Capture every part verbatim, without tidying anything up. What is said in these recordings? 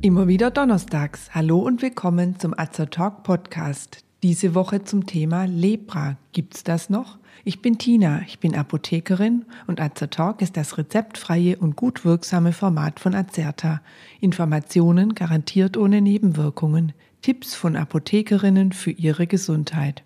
Immer wieder donnerstags. Hallo und willkommen zum Azertalk Podcast. Diese Woche zum Thema Lepra. Gibt's das noch? Ich bin Tina, ich bin Apothekerin und Azertalk ist das rezeptfreie und gut wirksame Format von Azerta. Informationen garantiert ohne Nebenwirkungen. Tipps von Apothekerinnen für ihre Gesundheit.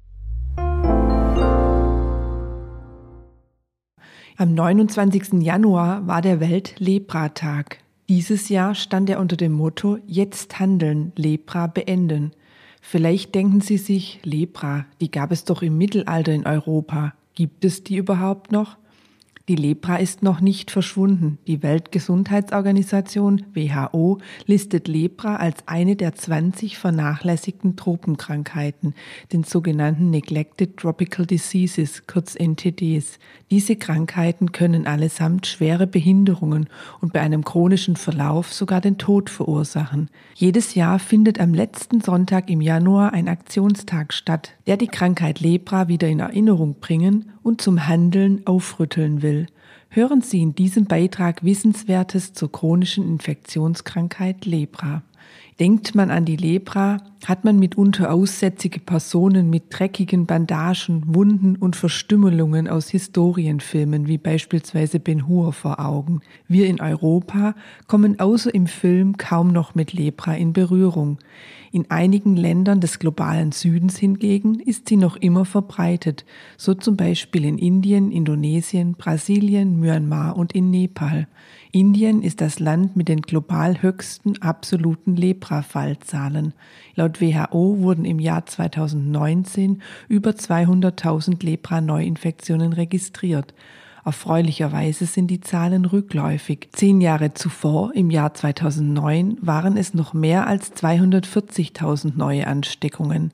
Am neunundzwanzigsten Januar war der Welt-Lepra-Tag. Dieses Jahr stand er unter dem Motto Jetzt handeln, Lepra beenden. Vielleicht denken Sie sich, Lepra, die gab es doch im Mittelalter in Europa. Gibt es die überhaupt noch? Die Lepra ist noch nicht verschwunden. Die Weltgesundheitsorganisation W H O listet Lepra als eine der zwanzig vernachlässigten Tropenkrankheiten, den sogenannten Neglected Tropical Diseases, kurz N T Ds. Diese Krankheiten können allesamt schwere Behinderungen und bei einem chronischen Verlauf sogar den Tod verursachen. Jedes Jahr findet am letzten Sonntag im Januar ein Aktionstag statt, der die Krankheit Lepra wieder in Erinnerung bringen und zum Handeln aufrütteln will. Hören Sie in diesem Beitrag Wissenswertes zur chronischen Infektionskrankheit Lepra. Denkt man an die Lepra, hat man mitunter aussätzige Personen mit dreckigen Bandagen, Wunden und Verstümmelungen aus Historienfilmen wie beispielsweise Ben Hur vor Augen. Wir in Europa kommen außer im Film kaum noch mit Lepra in Berührung. In einigen Ländern des globalen Südens hingegen ist sie noch immer verbreitet, so zum Beispiel in Indien, Indonesien, Brasilien, Myanmar und in Nepal. Indien ist das Land mit den global höchsten absoluten Lepra-Fallzahlen. Laut W H O wurden im Jahr zweitausendneunzehn über zweihunderttausend Lepra-Neuinfektionen registriert. Erfreulicherweise sind die Zahlen rückläufig. Zehn Jahre zuvor, im Jahr zweitausendneun, waren es noch mehr als zweihundertvierzigtausend neue Ansteckungen.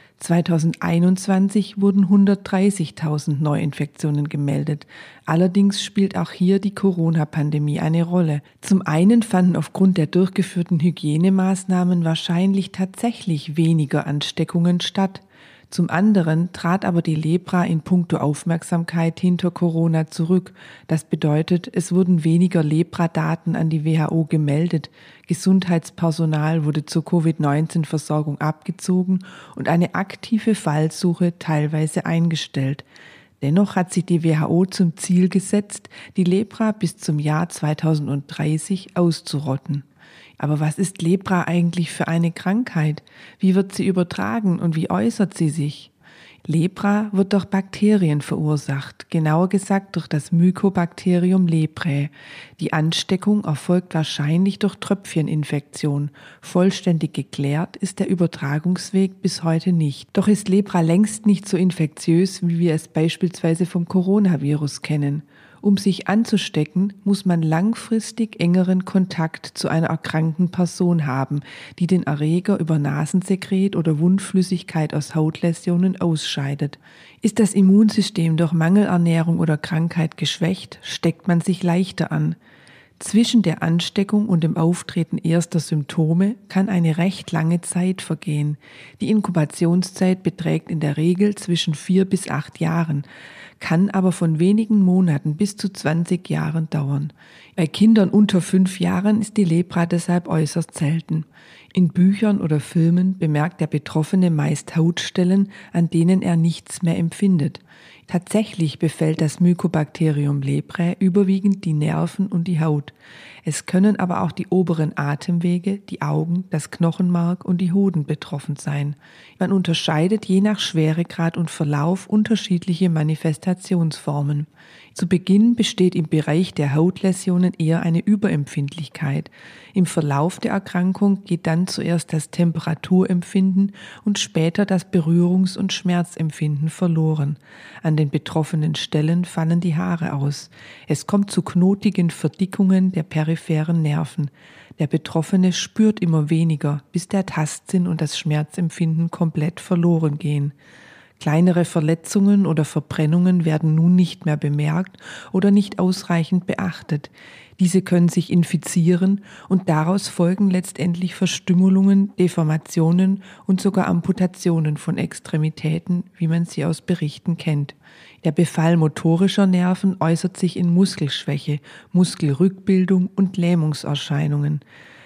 zweitausendeinundzwanzig wurden hundertdreißigtausend Neuinfektionen gemeldet. Allerdings spielt auch hier die Corona-Pandemie eine Rolle. Zum einen fanden aufgrund der durchgeführten Hygienemaßnahmen wahrscheinlich tatsächlich weniger Ansteckungen statt. Zum anderen trat aber die Lepra in puncto Aufmerksamkeit hinter Corona zurück. Das bedeutet, es wurden weniger Lepra-Daten an die W H O gemeldet, Gesundheitspersonal wurde zur Covid neunzehn Versorgung abgezogen und eine aktive Fallsuche teilweise eingestellt. Dennoch hat sich die W H O zum Ziel gesetzt, die Lepra bis zum Jahr zweitausenddreißig auszurotten. Aber was ist Lepra eigentlich für eine Krankheit? Wie wird sie übertragen und wie äußert sie sich? Lepra wird durch Bakterien verursacht, genauer gesagt durch das Mycobacterium leprae. Die Ansteckung erfolgt wahrscheinlich durch Tröpfcheninfektion. Vollständig geklärt ist der Übertragungsweg bis heute nicht. Doch ist Lepra längst nicht so infektiös, wie wir es beispielsweise vom Coronavirus kennen. Um sich anzustecken, muss man langfristig engeren Kontakt zu einer erkrankten Person haben, die den Erreger über Nasensekret oder Wundflüssigkeit aus Hautläsionen ausscheidet. Ist das Immunsystem durch Mangelernährung oder Krankheit geschwächt, steckt man sich leichter an. Zwischen der Ansteckung und dem Auftreten erster Symptome kann eine recht lange Zeit vergehen. Die Inkubationszeit beträgt in der Regel zwischen vier bis acht Jahren, kann aber von wenigen Monaten bis zu zwanzig Jahren dauern. Bei Kindern unter fünf Jahren ist die Lepra deshalb äußerst selten. In Büchern oder Filmen bemerkt der Betroffene meist Hautstellen, an denen er nichts mehr empfindet. Tatsächlich befällt das Mycobacterium leprae überwiegend die Nerven und die Haut. Es können aber auch die oberen Atemwege, die Augen, das Knochenmark und die Hoden betroffen sein. Man unterscheidet je nach Schweregrad und Verlauf unterschiedliche Manifestationsformen. Zu Beginn besteht im Bereich der Hautläsionen eher eine Überempfindlichkeit. Im Verlauf der Erkrankung geht dann zuerst das Temperaturempfinden und später das Berührungs- und Schmerzempfinden verloren. An den betroffenen Stellen fallen die Haare aus. Es kommt zu knotigen Verdickungen der peripheren Nerven. Der Betroffene spürt immer weniger, bis der Tastsinn und das Schmerzempfinden komplett verloren gehen. Kleinere Verletzungen oder Verbrennungen werden nun nicht mehr bemerkt oder nicht ausreichend beachtet. Diese können sich infizieren und daraus folgen letztendlich Verstümmelungen, Deformationen und sogar Amputationen von Extremitäten, wie man sie aus Berichten kennt. Der Befall motorischer Nerven äußert sich in Muskelschwäche, Muskelrückbildung und Lähmungserscheinungen.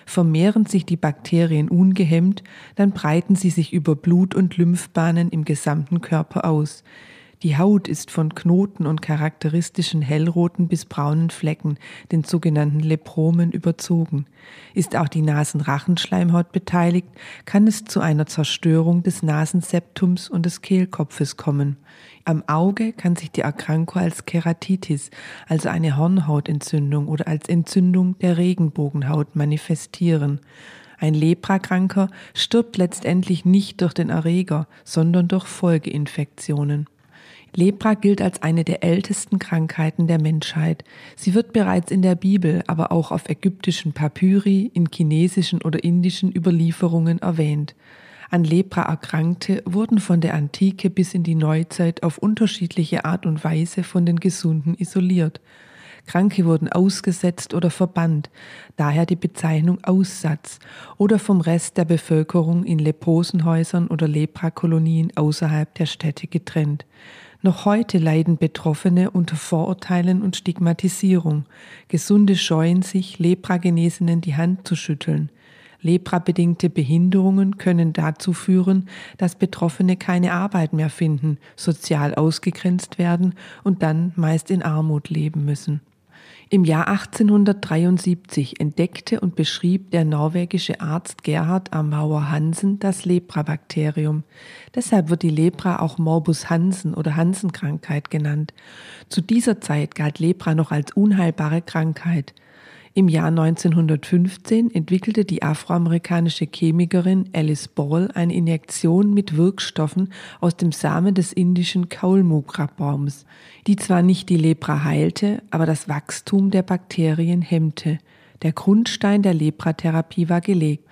Vermehren sich die Bakterien ungehemmt, dann breiten sie sich über Blut- und Lymphbahnen im gesamten Körper aus. Die Haut ist von Knoten und charakteristischen hellroten bis braunen Flecken, den sogenannten Lepromen, überzogen. Ist auch die Nasenrachenschleimhaut beteiligt, kann es zu einer Zerstörung des Nasenseptums und des Kehlkopfes kommen. Am Auge kann sich die Erkrankung als Keratitis, also eine Hornhautentzündung oder als Entzündung der Regenbogenhaut manifestieren. Ein Leprakranker stirbt letztendlich nicht durch den Erreger, sondern durch Folgeinfektionen. Lepra gilt als eine der ältesten Krankheiten der Menschheit. Sie wird bereits in der Bibel, aber auch auf ägyptischen Papyri, in chinesischen oder indischen Überlieferungen erwähnt. An Lepra Erkrankte wurden von der Antike bis in die Neuzeit auf unterschiedliche Art und Weise von den Gesunden isoliert. Kranke wurden ausgesetzt oder verbannt, daher die Bezeichnung Aussatz, oder vom Rest der Bevölkerung in Leprosenhäusern oder Leprakolonien außerhalb der Städte getrennt. Noch heute leiden Betroffene unter Vorurteilen und Stigmatisierung. Gesunde scheuen sich, Lepragenesenen die Hand zu schütteln. Lepra-bedingte Behinderungen können dazu führen, dass Betroffene keine Arbeit mehr finden, sozial ausgegrenzt werden und dann meist in Armut leben müssen. Im Jahr achtzehnhundertdreiundsiebzig entdeckte und beschrieb der norwegische Arzt Gerhard Armauer Hansen das Lepra-Bakterium. Deshalb wird die Lepra auch Morbus Hansen oder Hansen-Krankheit genannt. Zu dieser Zeit galt Lepra noch als unheilbare Krankheit. Im Jahr neunzehnhundertfünfzehn entwickelte die afroamerikanische Chemikerin Alice Ball eine Injektion mit Wirkstoffen aus dem Samen des indischen Kaulmukra-Baums, die zwar nicht die Lepra heilte, aber das Wachstum der Bakterien hemmte. Der Grundstein der Lepratherapie war gelegt.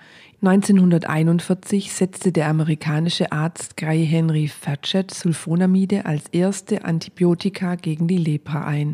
neunzehnhunderteinundvierzig setzte der amerikanische Arzt Guy Henry Fatchett Sulfonamide als erste Antibiotika gegen die Lepra ein.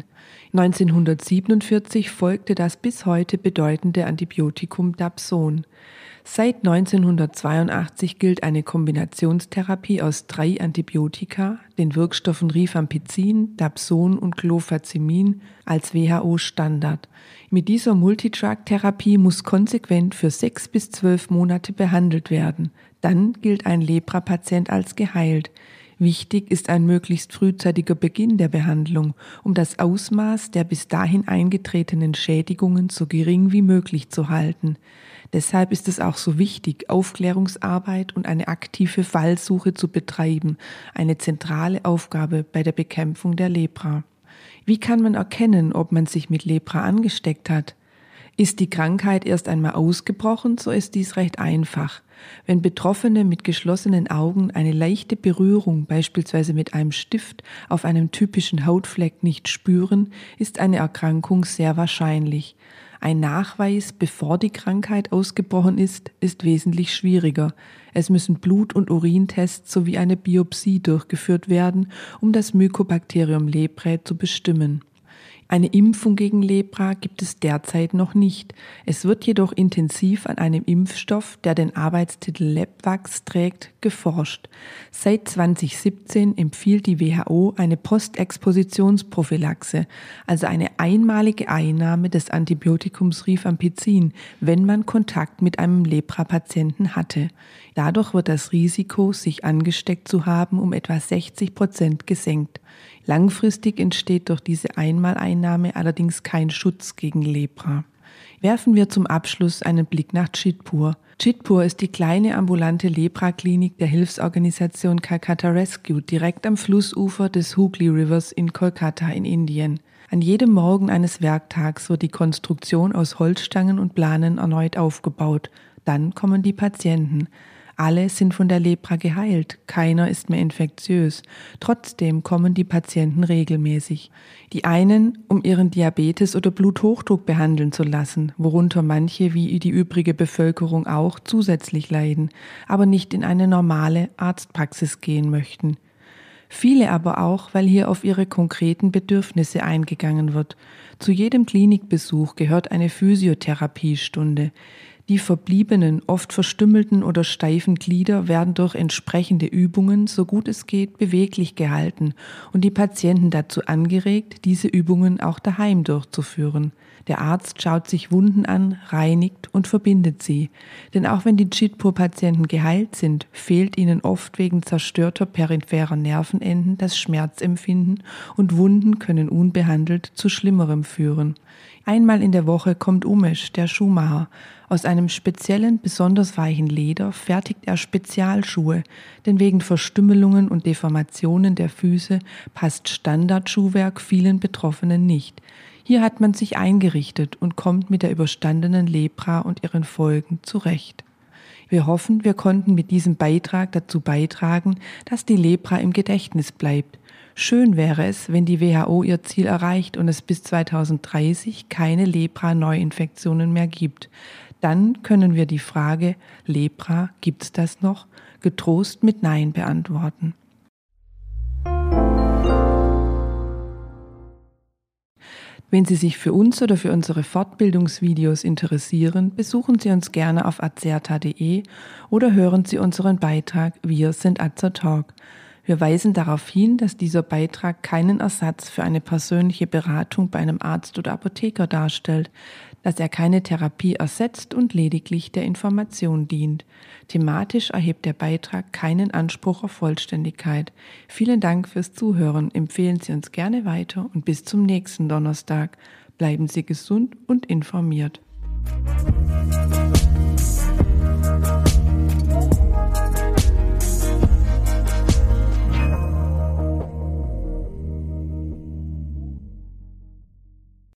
neunzehnhundertsiebenundvierzig folgte das bis heute bedeutende Antibiotikum Dapson. Seit neunzehnhundertzweiundachtzig gilt eine Kombinationstherapie aus drei Antibiotika, den Wirkstoffen Rifampicin, Dapson und Clofazimin, als W H O-Standard. Mit dieser Multidrug-Therapie muss konsequent für sechs bis zwölf Monate behandelt werden. Dann gilt ein Lepra-Patient als geheilt. Wichtig ist ein möglichst frühzeitiger Beginn der Behandlung, um das Ausmaß der bis dahin eingetretenen Schädigungen so gering wie möglich zu halten. Deshalb ist es auch so wichtig, Aufklärungsarbeit und eine aktive Fallsuche zu betreiben, eine zentrale Aufgabe bei der Bekämpfung der Lepra. Wie kann man erkennen, ob man sich mit Lepra angesteckt hat? Ist die Krankheit erst einmal ausgebrochen, so ist dies recht einfach. Wenn Betroffene mit geschlossenen Augen eine leichte Berührung, beispielsweise mit einem Stift, auf einem typischen Hautfleck nicht spüren, ist eine Erkrankung sehr wahrscheinlich. Ein Nachweis, bevor die Krankheit ausgebrochen ist, ist wesentlich schwieriger. Es müssen Blut- und Urintests sowie eine Biopsie durchgeführt werden, um das Mycobacterium leprae zu bestimmen. Eine Impfung gegen Lepra gibt es derzeit noch nicht. Es wird jedoch intensiv an einem Impfstoff, der den Arbeitstitel Lepvax trägt, geforscht. Seit zweitausendsiebzehn empfiehlt die W H O eine Postexpositionsprophylaxe, also eine einmalige Einnahme des Antibiotikums Rifampicin, wenn man Kontakt mit einem Lepra-Patienten hatte. Dadurch wird das Risiko, sich angesteckt zu haben, um etwa sechzig Prozent gesenkt. Langfristig entsteht durch diese Einmaleinnahme allerdings kein Schutz gegen Lepra. Werfen wir zum Abschluss einen Blick nach Chitpur. Chitpur ist die kleine ambulante Lepra-Klinik der Hilfsorganisation Calcutta Rescue direkt am Flussufer des Hooghly Rivers in Kolkata in Indien. An jedem Morgen eines Werktags wird die Konstruktion aus Holzstangen und Planen erneut aufgebaut. Dann kommen die Patienten. Alle sind von der Lepra geheilt, keiner ist mehr infektiös. Trotzdem kommen die Patienten regelmäßig. Die einen, um ihren Diabetes oder Bluthochdruck behandeln zu lassen, worunter manche wie die übrige Bevölkerung auch zusätzlich leiden, aber nicht in eine normale Arztpraxis gehen möchten. Viele aber auch, weil hier auf ihre konkreten Bedürfnisse eingegangen wird. Zu jedem Klinikbesuch gehört eine Physiotherapiestunde. Die verbliebenen, oft verstümmelten oder steifen Glieder werden durch entsprechende Übungen, so gut es geht, beweglich gehalten und die Patienten dazu angeregt, diese Übungen auch daheim durchzuführen. Der Arzt schaut sich Wunden an, reinigt und verbindet sie. Denn auch wenn die Chitpur-Patienten geheilt sind, fehlt ihnen oft wegen zerstörter peripherer Nervenenden das Schmerzempfinden und Wunden können unbehandelt zu Schlimmerem führen. Einmal in der Woche kommt Umesh, der Schuhmacher. Aus einem speziellen, besonders weichen Leder fertigt er Spezialschuhe, denn wegen Verstümmelungen und Deformationen der Füße passt Standardschuhwerk vielen Betroffenen nicht. Hier hat man sich eingerichtet und kommt mit der überstandenen Lepra und ihren Folgen zurecht. Wir hoffen, wir konnten mit diesem Beitrag dazu beitragen, dass die Lepra im Gedächtnis bleibt. Schön wäre es, wenn die W H O ihr Ziel erreicht und es bis zweitausenddreißig keine Lepra-Neuinfektionen mehr gibt. Dann können wir die Frage, Lepra, gibt's das noch, getrost mit Nein beantworten. Wenn Sie sich für uns oder für unsere Fortbildungsvideos interessieren, besuchen Sie uns gerne auf azerta punkt de oder hören Sie unseren Beitrag Wir sind Azertalk. Wir weisen darauf hin, dass dieser Beitrag keinen Ersatz für eine persönliche Beratung bei einem Arzt oder Apotheker darstellt, dass er keine Therapie ersetzt und lediglich der Information dient. Thematisch erhebt der Beitrag keinen Anspruch auf Vollständigkeit. Vielen Dank fürs Zuhören, empfehlen Sie uns gerne weiter und bis zum nächsten Donnerstag. Bleiben Sie gesund und informiert.